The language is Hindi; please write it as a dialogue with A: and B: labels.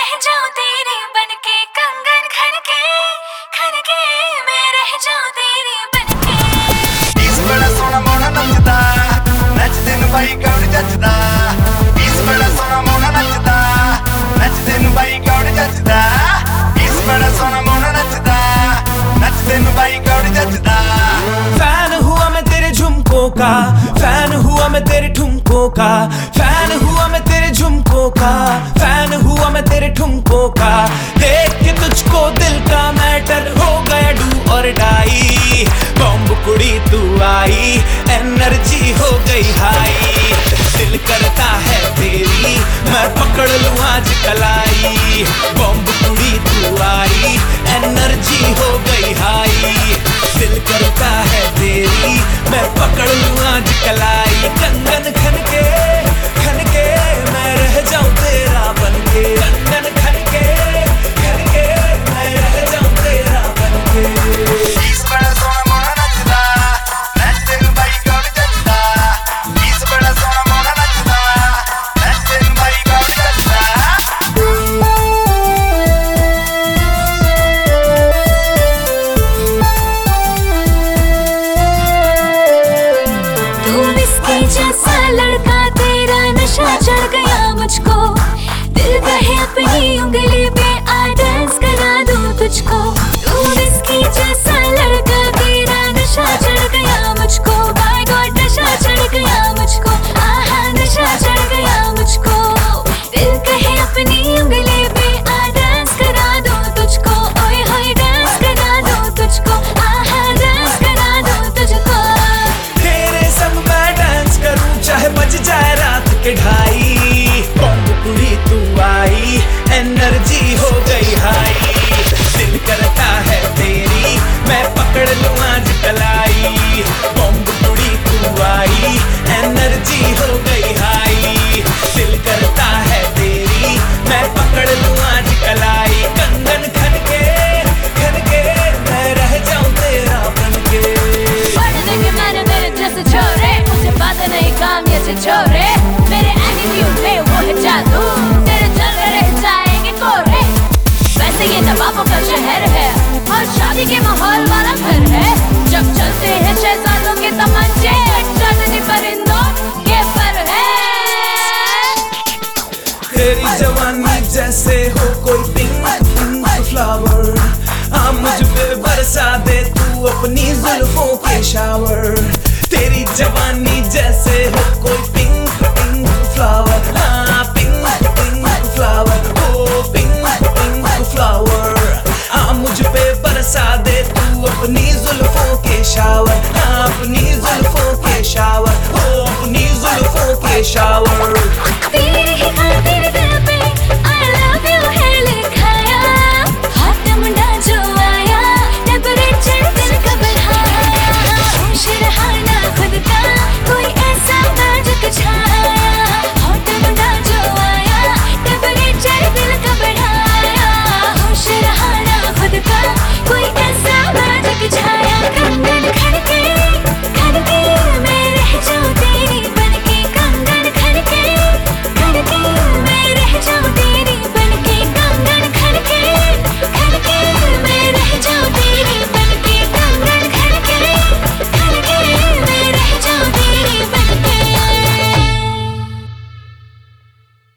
A: रह जाऊं तेरे बनके कंगन खनके मैं रह जाऊं तेरे बनके।
B: इस बड़ा सोना मोना नचदा नचदे न बाई कौड़ जचदा। इस बड़ा सोना मोना नचदा नचदे न बाई कौड़ जचदा। इस बड़ा सोना मोना नचदा नचदे न बाई कौड़ जचदा।
C: फैन हुआ मैं तेरे झुमकों का, फैन हुआ मैं तेरे ठुमकों का, फैन हुआ मैं तेरे झुमकों का, फैन हुआ मैं तेरे ठुमकों का। देख के तुझको दिल का मैटर हो गया डू और डाई। बॉम्ब कुड़ी तू आई, एनर्जी हो गई हाई। दिल करता है तेरी मैं पकड़ लूं आज कलाई। बॉम्ब कुड़ी तू आई, एनर्जी हो गई हाई। दिल करता है तेरी मैं पकड़ लूं आज कलाई। कंगन खनके मैं रह जाऊं तेरा बनके। कंगन खनके मैं रह जाऊं तेरा बनके।
B: इस बड़ा सोना मोना नचदा नचदे न बाई कौड़ जचदा। इस बड़ा सोना मोना नचदा नचदे न बाई कौड़ जचदा।
A: तू इसके जैसा लड़का तेरा नशा चढ़ गया मुझको। दिल कहे अपनी उंगली पे आ डांस करा दूं तुझको। तू इसके जैसा लड़का तेरा नशा चढ़ गया मुझको। बाय गॉड नशा चढ़ गया मुझको। आहा नशा चढ़ गया मुझको। दिल कहे अपनी उंगली पे आ डांस करा दूं तुझको। ओए होए डांस करा दूं तुझको। आहा डांस करा दूं तुझको।
C: तेरे संग मैं डांस करूं चाहे बज जाए रात के 2:30। बॉम्ब कुड़ी तू आई, एनर्जी हो गई हाई। दिल करता है तेरी मैं पकड़ लूं आज कलाई। बॉम्ब कुड़ी तू आई, एनर्जी हो गई हाई। दिल करता है तेरी मैं पकड़ लूं आज कलाई। कंगन खनके मैं रह जाऊं तेरा बनके।
A: पढ़ने के मैंने मेरे जैसे छोरे, मुझे बातें नहीं काम ये से छोरे। मेरे एटीट्यूड में वो है जादू, तेरे जलवे रह जाएंगे कोरे। वैसे ये नवाबों का शहर है और शादी के माहौल वाला घर है। जब चलते हैं शहजादों के तमंचे, चांदनी परिंदों ये पर है।
C: तेरी जवानी जैसे हो कोई पिंक फ्लावर। आ मुझ पे बरसा दे तू अपनी जुल्फों के शावर। तेरी जवानी जैसे हो कोई